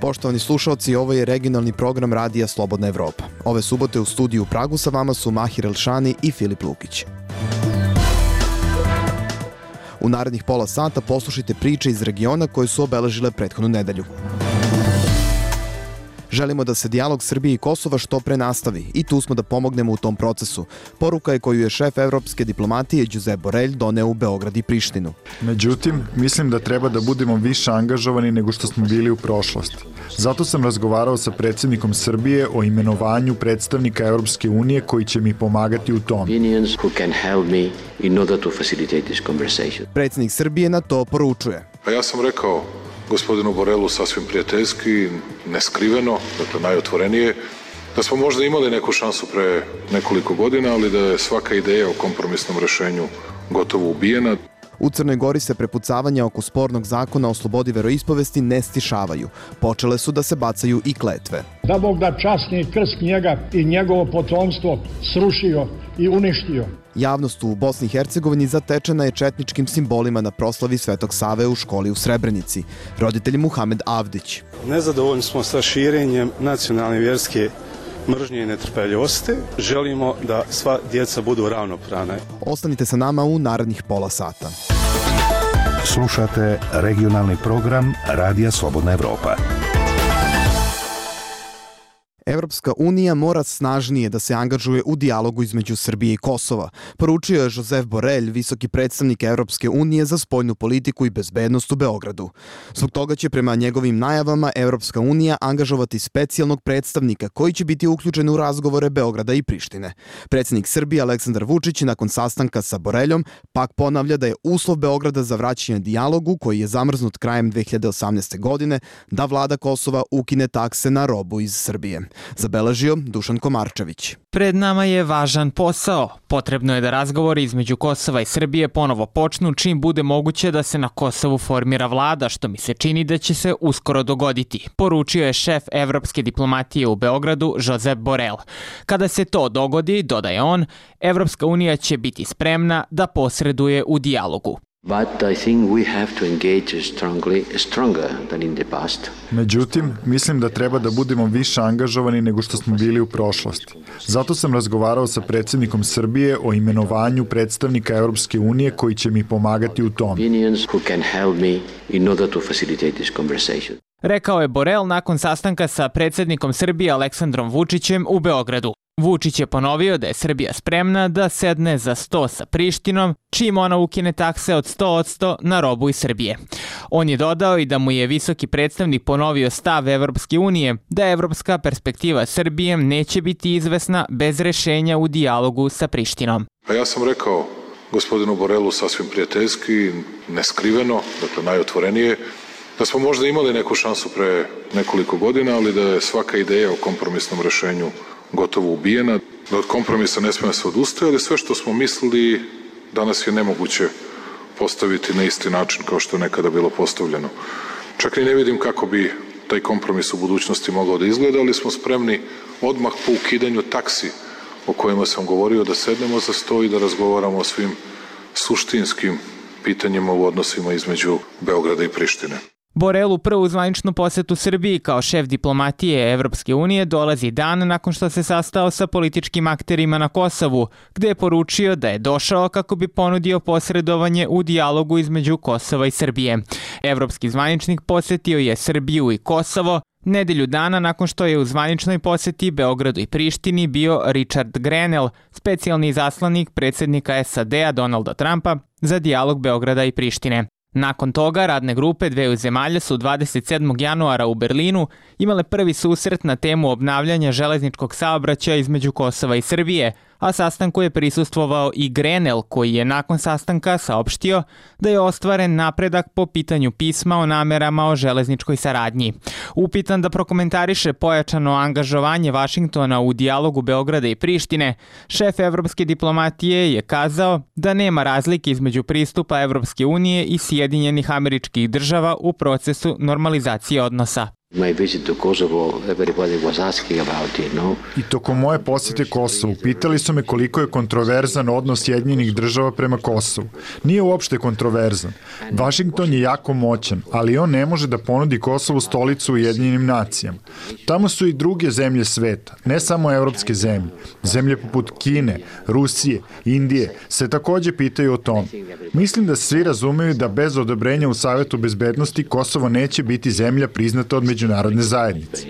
Poštovani slušalci, ovo je regionalni program Radija Slobodna Evropa. Ove subote u studiju u Pragu sa vama su Mahir Elšani i Filip Lukić. U narednih pola sata poslušajte priče iz regiona koje su obeležile prethodnu nedelju. Želimo da se dijalog Srbije i Kosova što pre nastavi i tu smo da pomognemo u tom procesu. Poruka je koju je šef evropske diplomatije Josep Borrell doneo u Beograd i Prištinu. Međutim, mislim da treba da budemo više angažovani nego što smo bili u prošlosti. Zato sam razgovarao sa predsjednikom Srbije o imenovanju predstavnika Evropske unije koji će mi pomagati u tom. Predsjednik Srbije na to poručuje. Pa ja sam rekao gospodinu Borelu sasvim prijateljski, neskriveno, dakle najotvorenije, da smo možda imali neku šansu pre nekoliko godina, ali da je svaka ideja o kompromisnom rešenju gotovo ubijena. U Crnoj Gori se prepucavanja oko spornog zakona o slobodi veroispovesti ne stišavaju. Počele su da se bacaju i kletve. Da Bog da časni krst njega i njegovo potomstvo srušio i uništio. Javnost u Bosni i Hercegovini zatečena je četničkim simbolima na proslavi Svetog Save u školi u Srebrenici. Roditelj Muhamed Avdić. Nezadovoljni smo sa širenjem nacionalne vjerske mržnje i netrpeljivosti. Želimo da sva djeca budu ravnopravna. Ostanite sa nama u narednih pola sata. Slušate regionalni program Radija Slobodna Evropa. Evropska unija mora snažnije da se angažuje u dijalogu između Srbije i Kosova, poručio je Josep Borrell, visoki predstavnik Evropske unije za spoljnu politiku i bezbednost u Beogradu. Zbog toga će prema njegovim najavama Evropska unija angažovati specijalnog predstavnika koji će biti uključen u razgovore Beograda i Prištine. Predsjednik Srbije Aleksandar Vučić nakon sastanka sa Borrellom pak ponavlja da je uslov Beograda za vraćanje dijalogu koji je zamrznut krajem 2018. godine da vlada Kosova ukine takse na robu iz Srbije. Zabeležio Dušan Komarčević. Pred nama je važan posao. Potrebno je da razgovori između Kosova i Srbije ponovo počnu čim bude moguće da se na Kosovu formira vlada, što mi se čini da će se uskoro dogoditi, poručio je šef evropske diplomatije u Beogradu Josep Borrell. Kada se to dogodi, dodaje on, Evropska unija će biti spremna da posreduje u dijalogu. Međutim, mislim da treba da budemo više angažovani nego što smo bili u prošlosti. Zato sam razgovarao sa predsjednikom Srbije o imenovanju predstavnika Evropske unije koji će mi pomagati u tom. Rekao je Borrell nakon sastanka sa predsjednikom Srbije Aleksandrom Vučićem u Beogradu. Vučić je ponovio da je Srbija spremna da sedne za sto sa Prištinom, čim ona ukine takse od 100% na robu iz Srbije. On je dodao i da mu je visoki predstavnik ponovio stav Evropske unije da evropska perspektiva Srbije neće biti izvesna bez rešenja u dijalogu sa Prištinom. Pa ja sam rekao gospodinu Borelu sasvim prijateljski, neskriveno, dakle najotvorenije, da smo možda imali neku šansu pre nekoliko godina, ali da je svaka ideja o kompromisnom rešenju gotovo ubijena, da od kompromisa ne smije se odustati, ali sve što smo mislili danas je nemoguće postaviti na isti način kao što je nekada bilo postavljeno. Čak i ne vidim kako bi taj kompromis u budućnosti mogao da izgleda, ali smo spremni odmah po ukidanju taksi o kojima sam govorio da sednemo za sto i da razgovaramo o svim suštinskim pitanjima u odnosima između Beograda i Prištine. Borrell u prvu zvaničnu posetu Srbiji kao šef diplomatije Evropske unije dolazi dan nakon što se sastao sa političkim akterima na Kosovu, gde je poručio da je došao kako bi ponudio posredovanje u dijalogu između Kosova i Srbije. Evropski zvaničnik posetio je Srbiju i Kosovo nedelju dana nakon što je u zvaničnoj poseti Beogradu i Prištini bio Richard Grenell, specijalni izaslanik predsjednika SAD-a Donalda Trumpa za dijalog Beograda i Prištine. Nakon toga, radne grupe dveju zemalja su 27. januara u Berlinu imale prvi susret na temu obnavljanja železničkog saobraćaja između Kosova i Srbije, a sastanku je prisustvovao i Grenell koji je nakon sastanka saopštio da je ostvaren napredak po pitanju pisma o namerama o železničkoj saradnji. Upitan da prokomentariše pojačano angažovanje Vašingtona u dijalogu Beograda i Prištine, šef evropske diplomatije je kazao da nema razlike između pristupa Evropske unije i Sjedinjenih Američkih Država u procesu normalizacije odnosa. I tokom moje posete Kosovu pitali su me koliko je kontroverzan odnos Sjedinjenih država prema Kosovu. Nije uopšte kontroverzan. Vašington je jako moćan, ali on ne može da ponudi Kosovu stolicu u Ujedinjenim nacijama. Tamo su i druge zemlje sveta, ne samo evropske zemlje. Zemlje poput Kine, Rusije, Indije se takođe pitaju o tom. Mislim da svi razumeju da bez odobrenja u Savetu bezbednosti Kosovo neće biti zemlja priznata od međunarodne zajednice.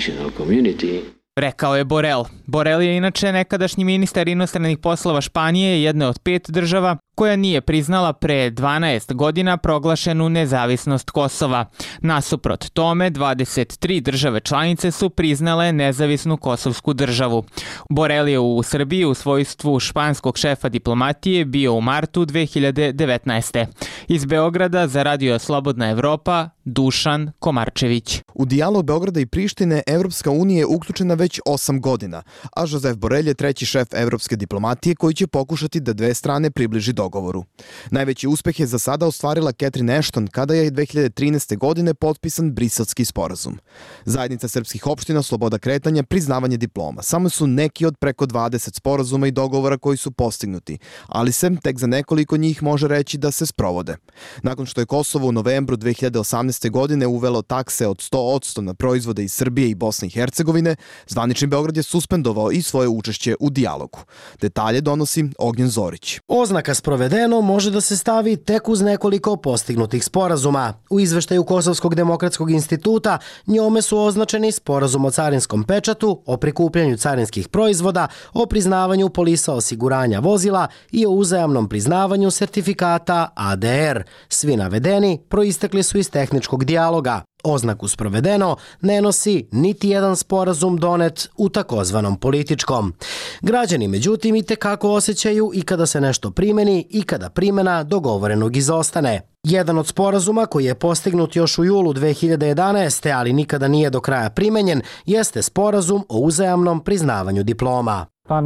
Rekao je Borel. Borel je inače nekadašnji ministar inostranih poslova Španije, jedne od 5 država koja nije priznala pre 12 godina proglašenu nezavisnost Kosova. Nasuprot tome, 23 države članice su priznale nezavisnu kosovsku državu. Borel je u Srbiji u svojstvu španskog šefa diplomatije bio u martu 2019. Iz Beograda za Radio Slobodna Evropa, Dušan Komarčević. U dijalog Beograda i Prištine Evropska unija je uključena već 8 godina, a Josef Borel je treći šef evropske diplomatije koji će pokušati da dve strane približi dogovoru. Najveći uspeh je za sada ostvarila Catherine Ashton kada je 2013. godine potpisan Briselski sporazum. Zajednica srpskih opština, sloboda kretanja, priznavanje diploma. Samo su neki od preko 20 sporazuma i dogovora koji su postignuti, ali se tek za nekoliko njih može reći da se sprovode. Nakon što je Kosovo u novembru 2018. godine uvelo takse od 100% na proizvode iz Srbije i Bosne i Hercegovine, zvanični Beograd je suspendovao i svoje učešće u dijalogu. Detalje donosi Ognjen Zorić. Oznaka sprovedeno može da se stavi tek uz nekoliko postignutih sporazuma. U izveštaju Kosovskog demokratskog instituta njome su označeni sporazum o carinskom pečatu, o prikupljanju carinskih proizvoda, o priznavanju polisa osiguranja vozila i o uzajamnom priznavanju sertifikata ADR. Svi navedeni proistekli su iz tehničkog dijaloga. Oznaku sprovedeno ne nosi niti jedan sporazum donet u takozvanom političkom. Građani, međutim, i tekako osjećaju i kada se nešto primeni i kada primena dogovorenog izostane. Jedan od sporazuma koji je postignut još u julu 2011. ali nikada nije do kraja primenjen, jeste sporazum o uzajamnom priznavanju diploma.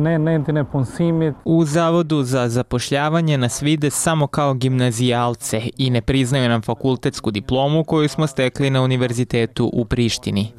U Zavodu za zapošljavanje nas vide samo kao gimnazijalce i ne priznaju nam fakultetsku diplomu koju smo stekli na univerzitetu u Prištini.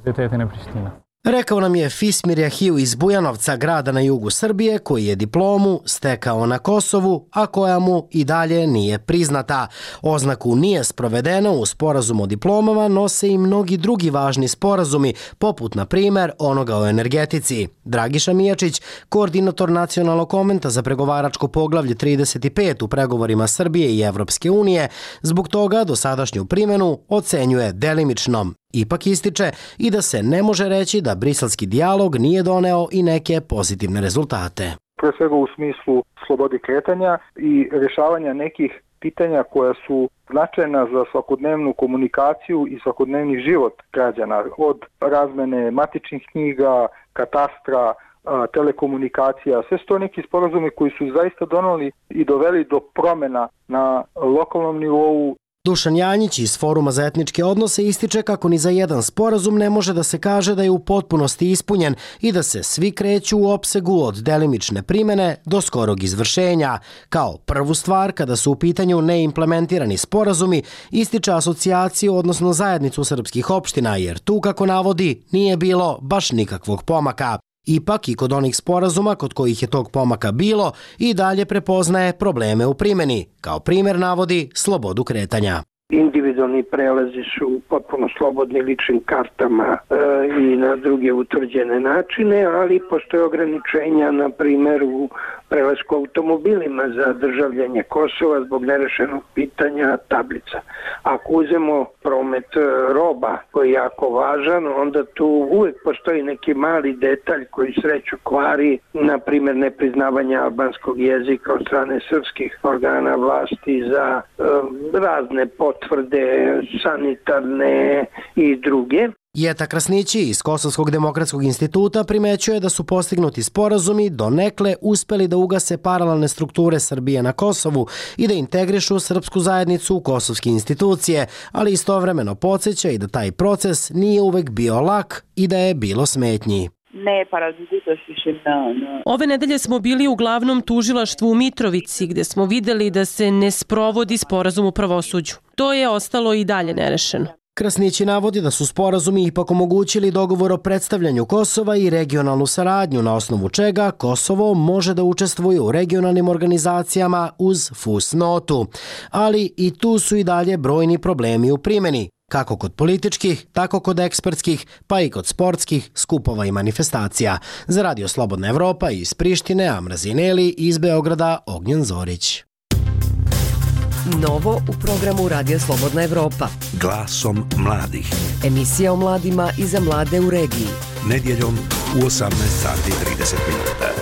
Rekao nam je Fismir Jahiju iz Bujanovca, grada na jugu Srbije, koji je diplomu stekao na Kosovu, a koja mu i dalje nije priznata. Oznaku nije sprovedeno u sporazumu o diplomama nose i mnogi drugi važni sporazumi, poput, na primer, onoga o energetici. Dragiša Mijačić, koordinator Nacionalnog konventa za pregovaračko poglavlje 35 u pregovorima Srbije i Evropske unije, zbog toga dosadašnju primjenu ocenjuje delimičnom. Ipak ističe i da se ne može reći da briselski dijalog nije doneo i neke pozitivne rezultate. Pre svega u smislu slobode kretanja i rješavanja nekih pitanja koja su značajna za svakodnevnu komunikaciju i svakodnevni život građana, od razmene matičnih knjiga, katastra, telekomunikacija, sve su to neki sporazumi koji su zaista doneli i doveli do promjena na lokalnom nivou. Dušan Janjić iz Foruma za etničke odnose ističe kako ni za jedan sporazum ne može da se kaže da je u potpunosti ispunjen i da se svi kreću u opsegu od delimične primene do skorog izvršenja. Kao prvu stvar, kada su u pitanju neimplementirani sporazumi, ističe asocijaciju, odnosno zajednicu srpskih opština, jer tu, kako navodi, nije bilo baš nikakvog pomaka. Ipak i kod onih sporazuma kod kojih je tog pomaka bilo i dalje prepoznaje probleme u primjeni. Kao primjer navodi slobodu kretanja. Individualni prelazi su potpuno slobodni ličnim kartama i na druge utvrđene načine, ali postoje ograničenja, na primjer, u prelasku automobilima za državljanje Kosova zbog nerešenog pitanja tablica. Ako uzemo promet roba koji je jako važan, onda tu uvek postoji neki mali detalj koji sreću kvari, na primjer nepriznavanje albanskog jezika od strane srpskih organa vlasti za razne potvrde sanitarne i druge. Jeta Krasnići iz Kosovskog demokratskog instituta primećuje da su postignuti sporazumi donekle uspeli da ugase paralelne strukture Srbije na Kosovu i da integrišu srpsku zajednicu u kosovske institucije, ali istovremeno podsjeća i da taj proces nije uvek bio lak i da je bilo smetnji. Ove nedelje smo bili u glavnom tužilaštvu u Mitrovici, gde smo videli da se ne sprovodi sporazum u pravosuđu. To je ostalo i dalje nerešeno. Krasnići navodi da su sporazumi ipak omogućili dogovor o predstavljanju Kosova i regionalnu saradnju, na osnovu čega Kosovo može da učestvuje u regionalnim organizacijama uz fusnotu. Ali i tu su i dalje brojni problemi u primjeni, kako kod političkih, tako kod ekspertskih, pa i kod sportskih skupova i manifestacija. Za Radio Slobodna Evropa iz Prištine, Amra Zineli, iz Beograda, Ognjen Zorić. Novo u programu Radija Slobodna Evropa. Glasom mladih. Emisija o mladima i za mlade u regiji. Nedjeljom u 18:30 minuta.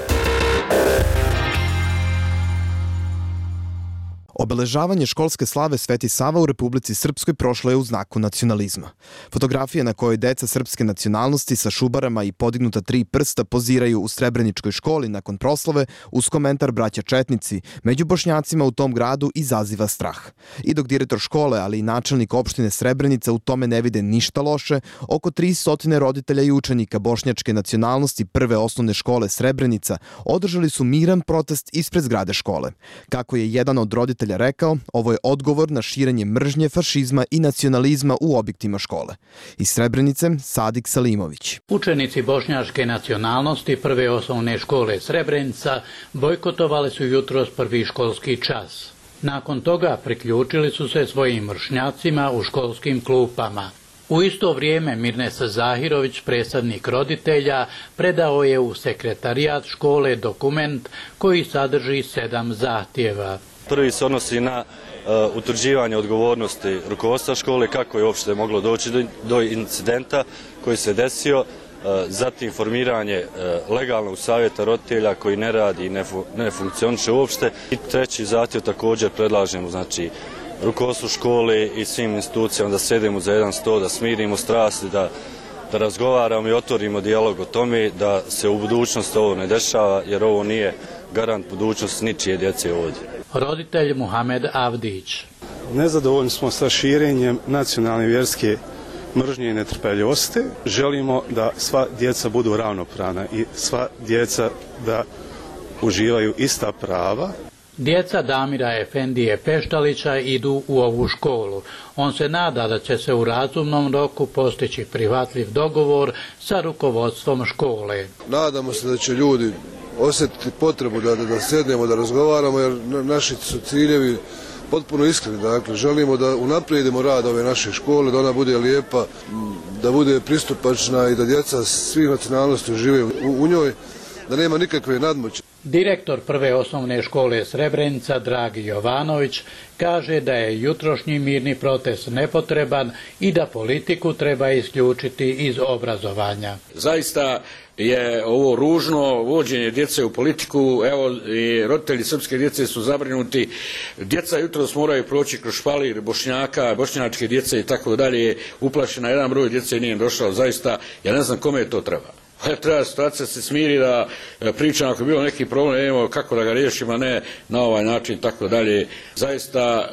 Obeležavanje školske slave Sveti Sava u Republici Srpskoj prošlo je u znaku nacionalizma. Fotografija na kojoj deca srpske nacionalnosti sa šubarama i podignuta 3 prsta poziraju u Srebreničkoj školi nakon proslave uz komentar braća Četnici među Bošnjacima u tom gradu izaziva strah. I dok direktor škole, ali i načelnik opštine Srebrenica u tome ne vide ništa loše, oko 300 roditelja i učenika bošnjačke nacionalnosti Prve osnovne škole Srebrenica održali su miran protest ispred zgrade škole. Kako je jedan od roditelja rekao, ovo je odgovor na širenje mržnje, fašizma i nacionalizma u objektima škole. Iz Srebrenice, Sadik Salimović. Učenici bošnjačke nacionalnosti Prve osnovne škole Srebrenica bojkotovali su jutros prvi školski čas. Nakon toga priključili su se svojim vršnjacima u školskim klupama. U isto vrijeme Mirnesa Zahirović, predstavnik roditelja, predao je u sekretarijat škole dokument koji sadrži 7 zahtjeva. Prvi se odnosi na utvrđivanje odgovornosti rukovodstva škole, kako je uopšte moglo doći do incidenta koji se desio, zatim formiranje legalnog savjeta roditelja koji ne radi i ne funkcioniše uopšte. I treći zahtjev također predlažemo, znači, rukovodstvu škole i svim institucijama da sedemo za jedan sto, da smirimo strasti, da razgovaramo i otvorimo dijalog o tome, da se u budućnosti ovo ne dešava, jer ovo nije garant budućnosti ničije djece ovdje. Roditelj Muhamed Avdić. Nezadovoljni smo sa širenjem nacionalne vjerske mržnje i netrpeljivosti. Želimo da sva djeca budu ravnopravna i sva djeca da uživaju ista prava. Djeca Damira Efendije Peštalića idu u ovu školu. On se nada da će se u razumnom roku postići prihvatljiv dogovor sa rukovodstvom škole. Nadamo se da će ljudi osjetiti potrebu da sednemo, da razgovaramo, jer naši su ciljevi potpuno iskreni. Dakle, želimo da unaprijedimo rad ove naše škole, da ona bude lijepa, da bude pristupačna i da djeca svih nacionalnosti žive u njoj, da nema nikakve nadmoći. Direktor Prve osnovne škole Srebrenica, Dragi Jovanović, kaže da je jutrošnji mirni protest nepotreban i da politiku treba isključiti iz obrazovanja. Zaista je ovo ružno vođenje djece u politiku. Evo, i roditelji srpske djece su zabrinuti. Djeca jutros moraju proći kroz špalir Bošnjaka, bošnjačke djece i tako dalje. Uplašena jedan broj djece nije došao. Zaista, ja ne znam kome to treba. Treba situacija se smiri, da pričam ako je bilo neki problem, evo kako da ga riješimo, a ne na ovaj način i tako dalje. Zaista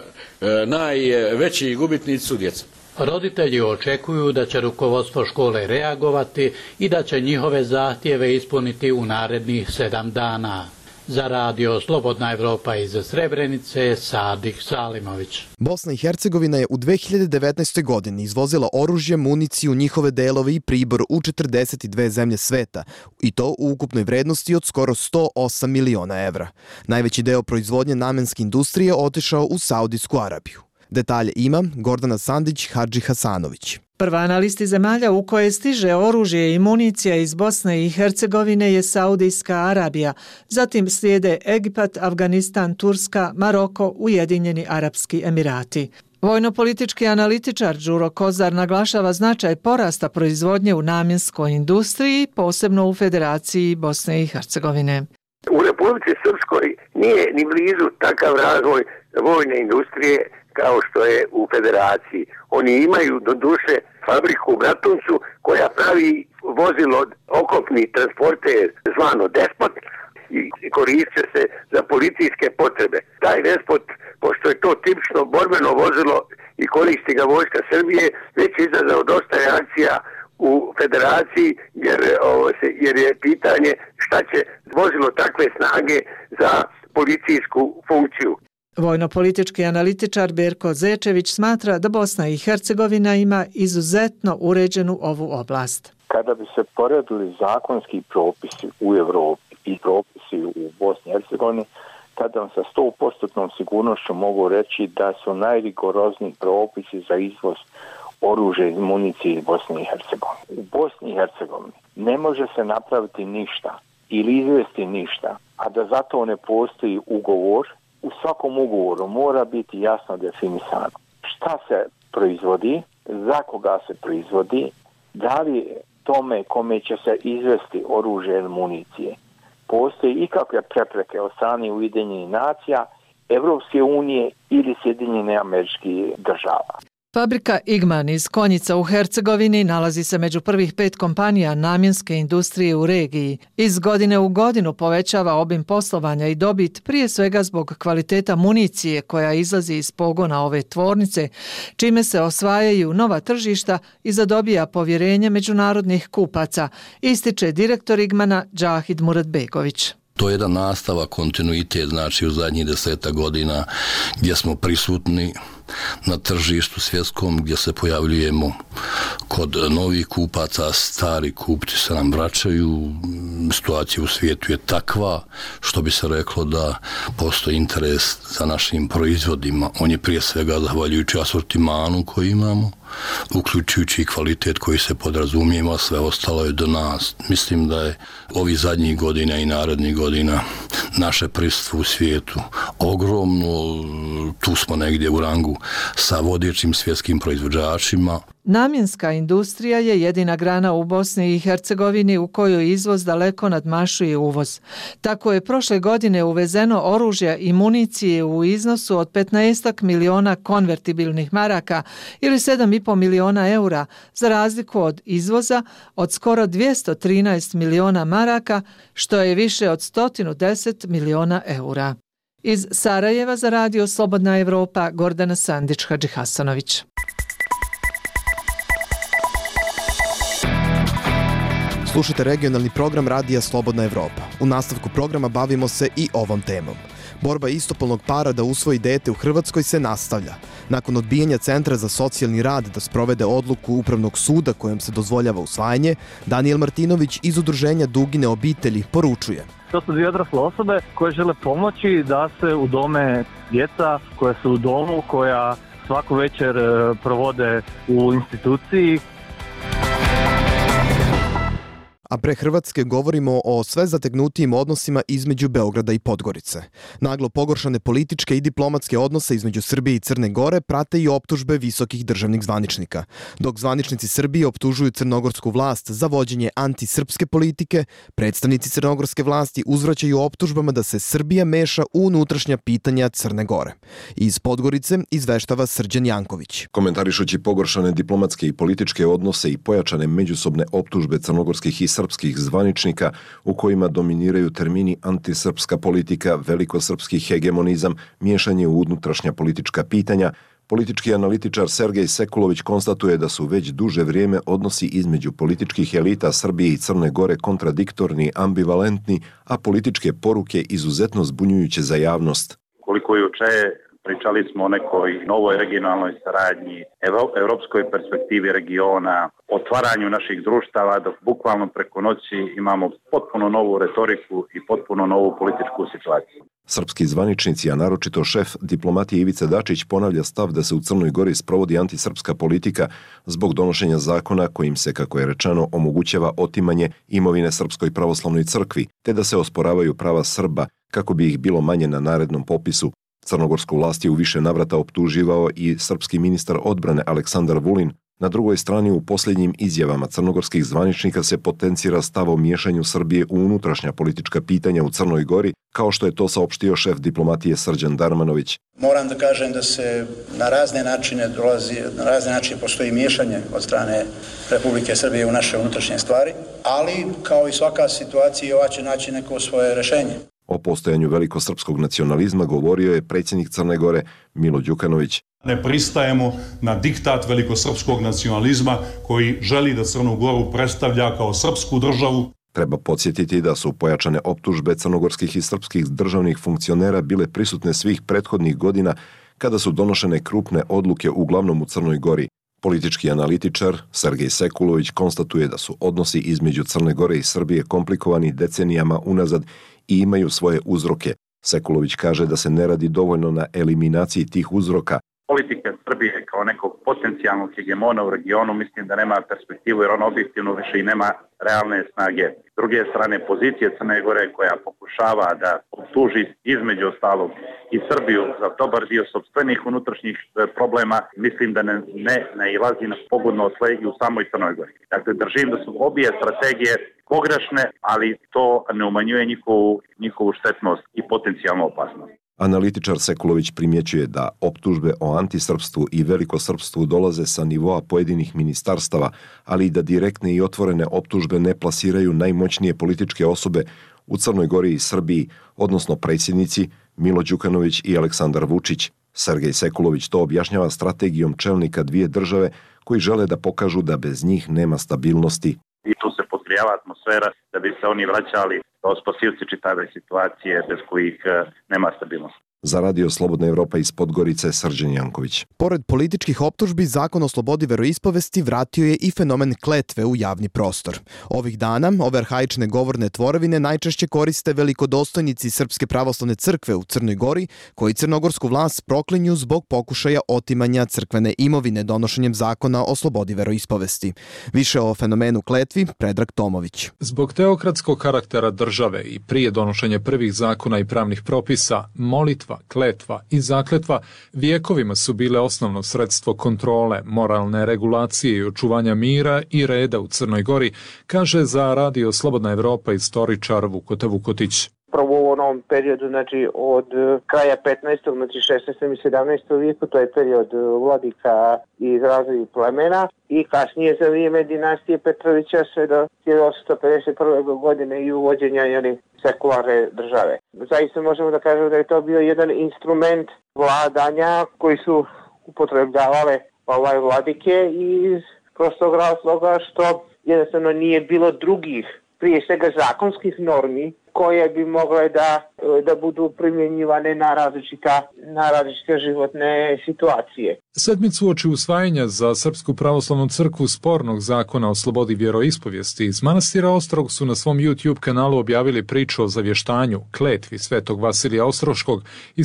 najveći gubitnici su djeca. Roditelji očekuju da će rukovodstvo škole reagovati i da će njihove zahtjeve ispuniti u narednih 7 dana. Za Radio Slobodna Evropa iz Srebrenice, Sadik Salimović. Bosna i Hercegovina je u 2019. godini izvozila oružje, municiju, njihove delove i pribor u 42 zemlje sveta, i to u ukupnoj vrednosti od skoro 108 miliona evra. Najveći deo proizvodnje namenske industrije otišao u Saudijsku Arabiju. Detalje ima Gordana Sandić, Hadži Hasanović. Prva na listi zemalja u koje stiže oružje i municija iz Bosne i Hercegovine je Saudijska Arabija, zatim slijede Egipat, Afganistan, Turska, Maroko, Ujedinjeni Arapski Emirati. Vojno-politički analitičar Đuro Kozar naglašava značaj porasta proizvodnje u namjenskoj industriji, posebno u Federaciji Bosne i Hercegovine. U Republici Srpskoj nije ni blizu takav razvoj vojne industrije kao što je u Federaciji. Oni imaju do duše fabriku u Gatuncu koja pravi vozilo oklopni transporter zvano Despot i koriste se za policijske potrebe. Taj Despot, pošto je to tipično borbeno vozilo i koristi ga vojska Srbije, već je izazvao dosta reakcija u Federaciji jer je pitanje šta će vozilo takve snage za policijsku funkciju. Vojno-politički analitičar Berko Zečević smatra da Bosna i Hercegovina ima izuzetno uređenu ovu oblast. Kada bi se poredili zakonski propisi u Evropi i propisi u Bosni i Hercegovini, tada vam sa 100% sigurnošću mogu reći da su najrigorozniji propisi za izvoz oružja i municije iz Bosne i Hercegovine. U Bosni i Hercegovini ne može se napraviti ništa ili izvesti ništa, a da zato ne postoji ugovor. U svakom ugovoru mora biti jasno definisano šta se proizvodi, za koga se proizvodi, da li tome kome će se izvesti oružje ili municije postoji ikakve prepreke od strane Ujedinjenih nacija, Evropske unije ili Sjedinjenih Američkih Država. Fabrika Igman iz Konjica u Hercegovini nalazi se među prvih 5 kompanija namjenske industrije u regiji. Iz godine u godinu povećava obim poslovanja i dobit, prije svega zbog kvaliteta municije koja izlazi iz pogona ove tvornice, čime se osvajaju nova tržišta i zadobija povjerenje međunarodnih kupaca, ističe direktor Igmana Džahid Muratbegović. To je jedan nastavak, kontinuitet, znači u zadnjih 10 godina gdje smo prisutni na tržištu svjetskom, gdje se pojavljujemo kod novih kupaca, stari kupci se nam vraćaju, situacija u svijetu je takva, što bi se reklo da postoji interes za našim proizvodima. On je prije svega zahvaljujući asortimanu koji imamo, uključujući kvalitet koji se podrazumijeva, sve ostalo je do nas. Mislim da je ovih zadnjih godina i narednih godina naše prisustvo u svijetu ogromno, tu smo negdje u rangu sa vodećim svjetskim proizvođačima. Namjenska industrija je jedina grana u Bosni i Hercegovini u kojoj izvoz daleko nadmašuje uvoz. Tako je prošle godine uvezeno oružja i municije u iznosu od 15 miliona konvertibilnih maraka ili 7,5 miliona eura, za razliku od izvoza od skoro 213 miliona maraka, što je više od 110 miliona eura. Iz Sarajeva za radio Slobodna Evropa, Gordana Sandić-Hadžihasanović. Slušajte regionalni program Radija Slobodna Evropa. U nastavku programa bavimo se i ovom temom. Borba istopolnog para da usvoji dete u Hrvatskoj se nastavlja. Nakon odbijanja Centra za socijalni rad da sprovede odluku Upravnog suda kojom se dozvoljava usvajanje, Danijel Martinović iz udruženja Dugine obitelji poručuje. To su 2 odrasle osobe koje žele pomoći da se udome djeca koja su u domu, koja svaku večer provode u instituciji. A pre Hrvatske govorimo o sve zategnutijim odnosima između Beograda i Podgorice. Naglo pogoršane političke i diplomatske odnose između Srbije i Crne Gore prate i optužbe visokih državnih zvaničnika. Dok zvaničnici Srbije optužuju crnogorsku vlast za vođenje antisrpske politike, predstavnici crnogorske vlasti uzvraćaju optužbama da se Srbija meša u unutrašnja pitanja Crne Gore. Iz Podgorice izveštava Srđan Janković. Komentarišući pogoršane diplomatske i političke odnose i pojačane međusobne optužbe crnogorskih i srpskih zvaničnika u kojima dominiraju termini antisrpska politika, velikosrpski hegemonizam, miješanje u unutrašnja politička pitanja, politički analitičar Sergej Sekulović konstatuje da su već duže vrijeme odnosi između političkih elita Srbije i Crne Gore kontradiktorni, ambivalentni, a političke poruke izuzetno zbunjujuće za javnost. Koliko juče pričali smo o nekoj novoj regionalnoj saradnji, evropskoj perspektivi regiona, otvaranju naših društava, dok bukvalno preko noći imamo potpuno novu retoriku i potpuno novu političku situaciju. Srpski zvaničnici, a naročito šef diplomatije Ivica Dačić, ponavlja stav da se u Crnoj Gori sprovodi antisrpska politika zbog donošenja zakona kojim se, kako je rečeno, omogućava otimanje imovine Srpskoj pravoslavnoj crkvi, te da se osporavaju prava Srba kako bi ih bilo manje na narednom popisu. Crnogorsku vlast je u više navrata optuživao i srpski ministar odbrane Aleksandar Vulin. Na drugoj strani, u posljednjim izjavama crnogorskih zvaničnika se potencira stav o miješanju Srbije u unutrašnja politička pitanja u Crnoj Gori, kao što je to saopštio šef diplomatije Srđan Darmanović. Moram da kažem da se na razne načine postoji miješanje od strane Republike Srbije u naše unutrašnje stvari, ali kao i svaka situacija ova će naći neko svoje rješenje. O postojanju velikosrpskog nacionalizma govorio je predsjednik Crne Gore Milo Đukanović. Ne pristajemo na diktat velikosrpskog nacionalizma koji želi da Crnu Goru predstavlja kao srpsku državu. Treba podsjetiti da su pojačane optužbe crnogorskih i srpskih državnih funkcionera bile prisutne svih prethodnih godina kada su donošene krupne odluke uglavnom u Crnoj Gori. Politički analitičar Sergej Sekulović konstatuje da su odnosi između Crne Gore i Srbije komplikovani decenijama unazad i imaju svoje uzroke. Sekulović kaže da se ne radi dovoljno na eliminaciji tih uzroka. Politika Srbije kao nekog potencijalnog hegemona u regionu mislim da nema perspektivu jer ona objektivno više i nema realne snage. S druge strane, pozicije Crne Gore koja pokušava da optuži između ostalog i Srbiju za dobar dio sopstvenih unutrašnjih problema, mislim da ne nailazi na pogodno tle i u samoj Crnoj Gori. Dakle, držim da su obje strategije pogrešne, ali to ne umanjuje njihovu štetnost i potencijalnu opasnost. Analitičar Sekulović primjećuje da optužbe o antisrpstvu i velikosrpstvu dolaze sa nivoa pojedinih ministarstava, ali i da direktne i otvorene optužbe ne plasiraju najmoćnije političke osobe u Crnoj Gori i Srbiji, odnosno predsjednici Milo Đukanović i Aleksandar Vučić. Sergej Sekulović to objašnjava strategijom čelnika dvije države koji žele da pokažu da bez njih nema stabilnosti. I tu se podgrijava atmosfera da bi se oni vraćali kao spasivci čitave situacije bez kojih nema stabilnosti. Za Radio Slobodna Evropa iz Podgorice, Srđan Janković. Pored političkih optužbi, Zakon o slobodi veroispovesti vratio je i fenomen kletve u javni prostor. Ovih dana ove arhaične govorne tvorevine najčešće koriste velikodostojnici Srpske pravoslavne crkve u Crnoj Gori, koji crnogorsku vlast proklinju zbog pokušaja otimanja crkvene imovine donošenjem Zakona o slobodi veroispovesti. Više o fenomenu kletvi, Predrag Tomović. Zbog teokratskog karaktera države i prije donošenja prvih zakona i pravnih propisa, molitva, kletva i zakletva vijekovima su bile osnovno sredstvo kontrole, moralne regulacije i očuvanja mira i reda u Crnoj Gori, kaže za Radio Slobodna Evropa istoričar Vukota Vukotić. Prvo u onom periodu, znači od kraja 15. znači 16. i 17. vijeku, to je period vladika iz raznih plemena i kasnije za vrijeme dinastije Petrovića sve do 1851. godine i uvođenja sekularne države. Zaista možemo da kažemo da je to bio jedan instrument vladanja koji su upotrebljavale vladike iz prostog razloga što jednostavno nije bilo drugih, prije svega zakonskih normi koje bi mogle da budu primjenjivane na različite životne situacije. Sedmicu uoči usvajanja za Srpsku pravoslavnu crkvu spornog zakona o slobodi vjeroispovijesti iz manastira Ostrog su na svom YouTube kanalu objavili priču o zavještanju, kletvi svetog Vasilija Ostroškog iz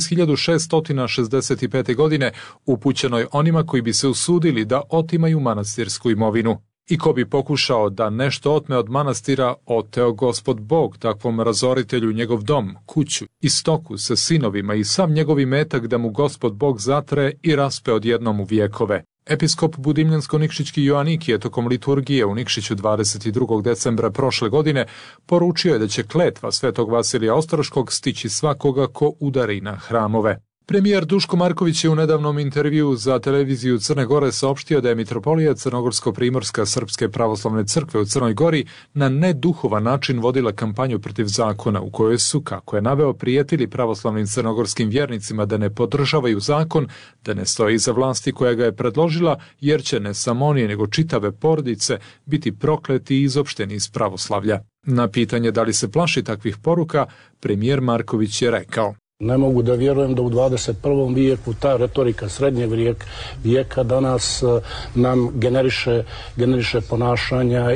1665. godine upućenoj onima koji bi se usudili da otimaju manastirsku imovinu. I ko bi pokušao da nešto otme od manastira, oteo Gospod Bog takvom razoritelju njegov dom, kuću i stoku sa sinovima i sav njegov imetak da mu Gospod Bog zatre i raspe odjednom u vjekove. Episkop Budimljansko-Nikšićki Joanik je tokom liturgije u Nikšiću 22. decembra prošle godine poručio je da će kletva svetog Vasilija Ostroškog stići svakoga ko udari na hramove. Premijer Duško Marković je u nedavnom intervjuu za televiziju Crne Gore saopštio da je mitropolija Crnogorsko-Primorska Srpske pravoslavne crkve u Crnoj Gori na neduhovan način vodila kampanju protiv zakona u kojoj su, kako je naveo, prijetili pravoslavnim crnogorskim vjernicima da ne podržavaju zakon, da ne stoje iza vlasti koja ga je predložila, jer će ne samo oni nego čitave porodice biti prokleti i izopšteni iz pravoslavlja. Na pitanje da li se plaši takvih poruka, premijer Marković je rekao: Ne mogu da vjerujem da u 21. vijeku ta retorika srednjeg vijeka danas nam generiše ponašanja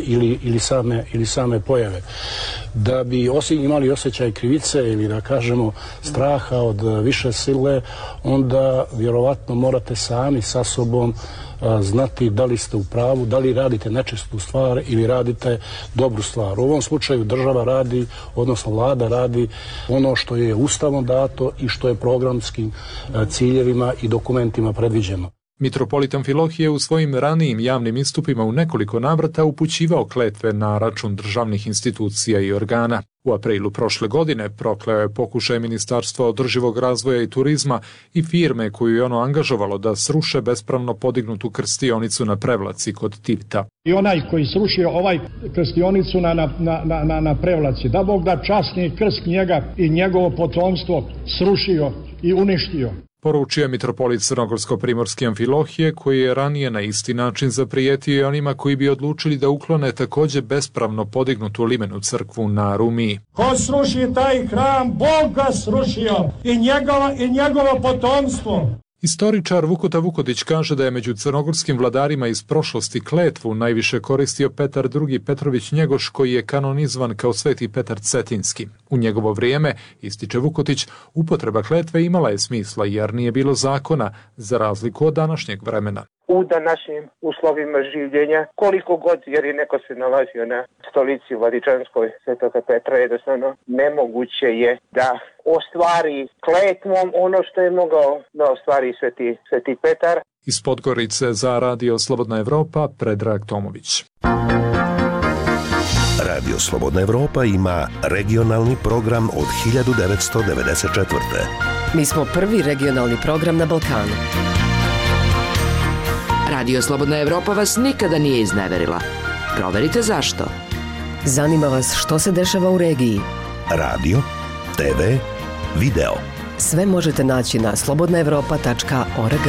ili same pojave. Da bi imali osjećaj krivice ili da kažemo straha od više sile, onda vjerovatno morate sami sa sobom znati da li ste u pravu, da li radite nečistu stvar ili radite dobru stvar. U ovom slučaju država radi, odnosno vlada radi ono što je ustavom dato i što je programskim ciljevima i dokumentima predviđeno. Mitropolit Amfilohije u svojim ranijim javnim istupima u nekoliko navrata upućivao kletve na račun državnih institucija i organa. U aprilu prošle godine prokleo je pokušaj Ministarstva održivog razvoja i turizma i firme koju je ono angažovalo da sruše bespravno podignutu krstionicu na Prevlaci kod Tivta. I onaj koji srušio ovaj krstionicu na Prevlaci, da Bog da časni krst njega i njegovo potomstvo srušio i uništio. Poručio je mitropolit Crnogorsko-primorski Amfilohije, koji je ranije na isti način zaprijetio i onima koji bi odlučili da uklone također bespravno podignutu limenu crkvu na Rumiji. Ko sruši taj hram, Bog ga srušio i njegovo potomstvo. Istoričar Vukuta Vukodić kaže da je među crnogorskim vladarima iz prošlosti kletvu najviše koristio Petar II. Petrović Njegoš, koji je kanonizovan kao Sveti Petar Cetinski. U njegovo vrijeme, ističe Vukotić, upotreba kletve imala je smisla jer nije bilo zakona, za razliku od današnjeg vremena. U današnjim uslovima življenja, koliko god, jer je neko se nalazio na stolici Vladičanskoj Svetoga Petra, jednostavno nemoguće je da ostvari kletvom ono što je mogao da ostvari Sveti Petar. Iz Podgorice za Radio Slobodna Evropa, Predrag Tomović. Radio Slobodna Evropa ima regionalni program od 1994. Mi smo prvi regionalni program na Balkanu. Radio Slobodna Evropa vas nikada nije izneverila. Proverite zašto. Zanima vas što se dešava u regiji. Radio, TV, video. Sve možete naći na slobodnaevropa.org.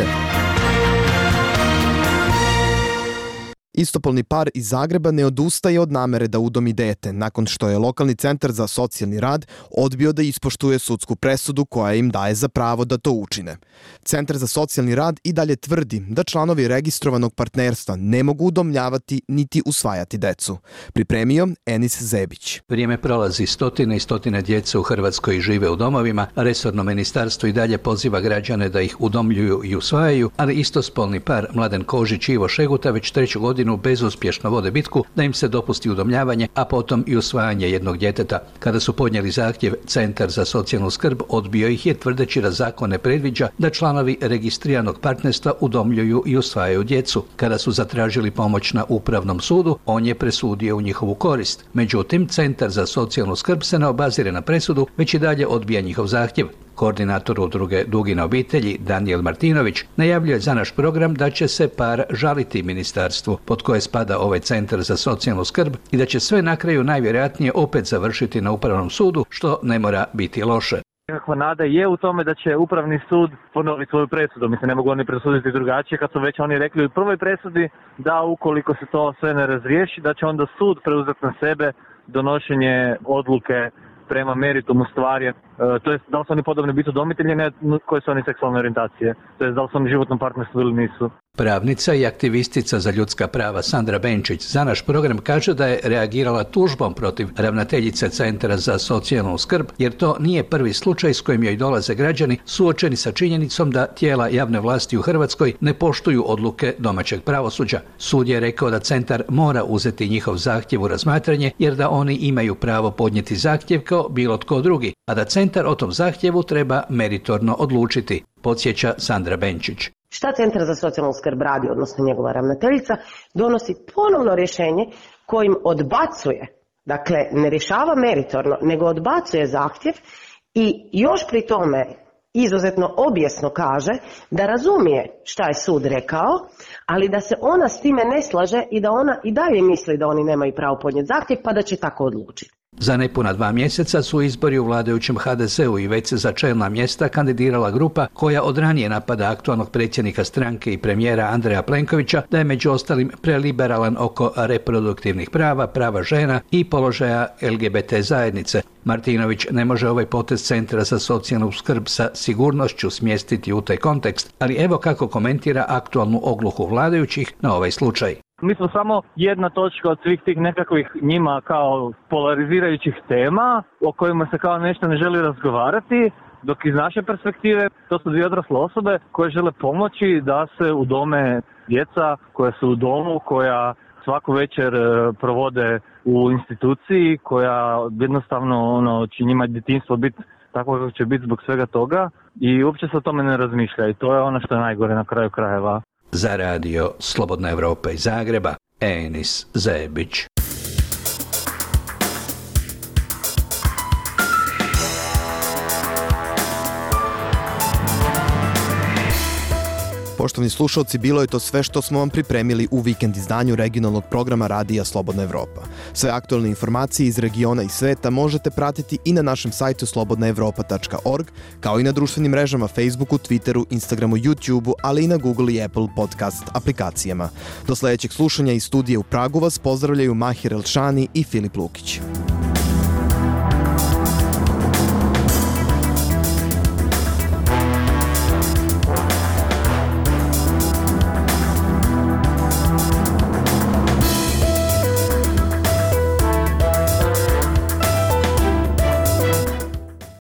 Istopolni par iz Zagreba ne odustaje od namere da udomi dete, nakon što je lokalni centar za socijalni rad odbio da ispoštuje sudsku presudu koja im daje za pravo da to učine. Centar za socijalni rad i dalje tvrdi da članovi registrovanog partnerstva ne mogu udomljavati niti usvajati decu. Pripremio Enis Zebić. Vrijeme prolazi, stotine i stotine djece u Hrvatskoj žive u domovima, resorno ministarstvo i dalje poziva građane da ih udomljuju i usvajaju, ali istospolni par Mladen Kožić i Ivo Šeguta već 3. godinu bezuspješno vode bitku da im se dopusti udomljavanje, a potom i usvajanje jednog djeteta. Kada su podnijeli zahtjev, Centar za socijalnu skrb odbio ih je tvrdeći da zakon ne predviđa da članovi registriranog partnerstva udomljuju i usvajaju djecu. Kada su zatražili pomoć na Upravnom sudu, on je presudio u njihovu korist. Međutim, Centar za socijalnu skrb se ne obazire na presudu, već i dalje odbija njihov zahtjev. Koordinator udruge Dugina obitelji Danijel Martinović najavljuje za naš program da će se par žaliti ministarstvu pod koje spada ovaj Centar za socijalnu skrb i da će sve na kraju najvjerojatnije opet završiti na Upravnom sudu, što ne mora biti loše. Nekakva nada je u tome da će Upravni sud ponoviti svoju presudu. Mislim, ne mogu oni presuditi drugačije kad su već oni rekli u prvoj presudi da ukoliko se to sve ne razriješi, da će onda sud preuzeti na sebe donošenje odluke prema meritumu stvari, to jest da li su oni podobni biti udomitelji, ne koje su oni seksualne orijentacije, to jest da li su oni životnom partnerstvu ili nisu. Pravnica i aktivistica za ljudska prava Sandra Benčić za naš program kaže da je reagirala tužbom protiv ravnateljice Centra za socijalnu skrb, jer to nije prvi slučaj s kojim joj dolaze građani suočeni sa činjenicom da tijela javne vlasti u Hrvatskoj ne poštuju odluke domaćeg pravosuđa. Sud je rekao da centar mora uzeti njihov zahtjev u razmatranje, jer da oni imaju pravo podnijeti zahtjev kao bilo tko drugi, a da centar o tom zahtjevu treba meritorno odlučiti, podsjeća Sandra Benčić. Šta Centar za socijalnu skrb radi, odnosno njegova ravnateljica, donosi ponovno rješenje kojim odbacuje, dakle ne rješava meritorno, nego odbacuje zahtjev i još pri tome izuzetno obijesno kaže da razumije šta je sud rekao, ali da se ona s time ne slaže i da ona i dalje misli da oni nemaju pravo podnijeti zahtjev pa da će tako odlučiti. Za nepuna 2 mjeseca su izbori u vladajućem HDZ-u i već se za čelna mjesta kandidirala grupa koja od ranije napada aktualnog predsjednika stranke i premijera Andreja Plenkovića da je među ostalim preliberalan oko reproduktivnih prava, prava žena i položaja LGBT zajednice. Martinović ne može ovaj potez Centra za socijalnu skrb sa sigurnošću smjestiti u taj kontekst, ali evo kako komentira aktualnu ogluhu vladajućih na ovaj slučaj. Mi smo samo jedna točka od svih tih nekakvih njima kao polarizirajućih tema o kojima se kao nešto ne želi razgovarati, dok iz naše perspektive to su 2 odrasle osobe koje žele pomoći da se udome djeca koja su u domu, koja svaku večer provode u instituciji, koja jednostavno će njima djetinjstvo biti tako kako će biti zbog svega toga i uopće se o tome ne razmišlja i to je ono što je najgore na kraju krajeva. Za radio Slobodna Evropa iz Zagreba, Enis Zebić. Poštovani slušalci, bilo je to sve što smo vam pripremili u vikend izdanju regionalnog programa Radija Slobodna Evropa. Sve aktualne informacije iz regiona i sveta možete pratiti i na našem sajtu slobodnaevropa.org, kao i na društvenim mrežama Facebooku, Twitteru, Instagramu, YouTubeu, ali i na Google i Apple podcast aplikacijama. Do sledećeg slušanja iz studija u Pragu vas pozdravljaju Mahir Elšani i Filip Lukić.